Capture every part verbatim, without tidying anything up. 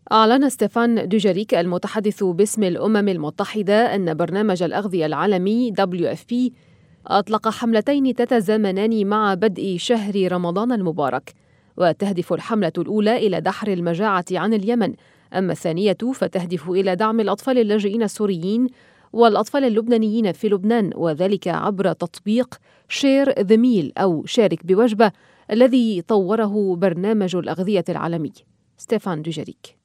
أعلن ستيفان دوجاريك المتحدث باسم الأمم المتحدة أن برنامج الأغذية العالمي دبليو إف بي أطلق حملتين تتزامنان مع بدء شهر رمضان المبارك، وتهدف الحملة الأولى إلى دحر المجاعة عن اليمن، أما الثانية فتهدف إلى دعم الأطفال اللاجئين السوريين والأطفال اللبنانيين في لبنان، وذلك عبر تطبيق شير ذا ميل أو شارك بوجبة الذي طوره برنامج الأغذية العالمي. ستيفان دوجاريك.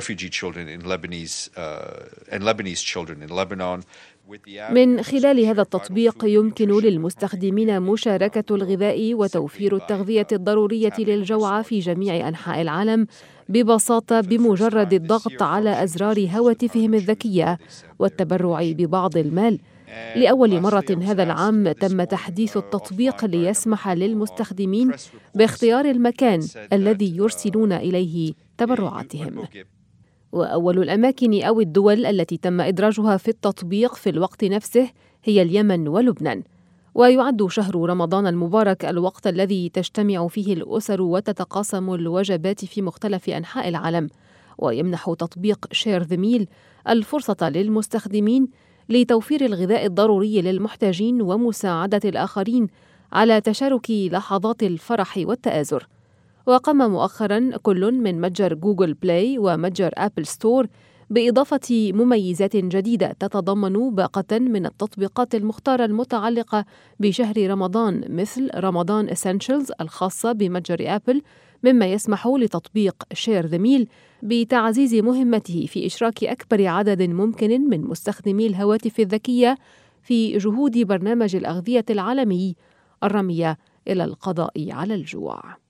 من خلال هذا التطبيق يمكن للمستخدمين مشاركة الغذاء وتوفير التغذية الضرورية للجوعى في جميع أنحاء العالم ببساطة بمجرد الضغط على أزرار هواتفهم الذكية والتبرع ببعض المال. لأول مرة هذا العام تم تحديث التطبيق ليسمح للمستخدمين باختيار المكان الذي يرسلون إليه تبرعاتهم. وأول الأماكن أو الدول التي تم إدراجها في التطبيق في الوقت نفسه هي اليمن ولبنان. ويعد شهر رمضان المبارك الوقت الذي تجتمع فيه الأسر وتتقاسم الوجبات في مختلف أنحاء العالم، ويمنح تطبيق شير ذا ميل الفرصة للمستخدمين لتوفير الغذاء الضروري للمحتاجين ومساعدة الآخرين على تشارك لحظات الفرح والتآزر. وقام مؤخراً كل من متجر جوجل بلاي ومتجر أبل ستور بإضافة مميزات جديدة تتضمن باقة من التطبيقات المختارة المتعلقة بشهر رمضان، مثل رمضان إسنشلز الخاصة بمتجر أبل، مما يسمح لتطبيق شير ذا ميل بتعزيز مهمته في إشراك أكبر عدد ممكن من مستخدمي الهواتف الذكية في جهود برنامج الأغذية العالمي الرامية إلى القضاء على الجوع.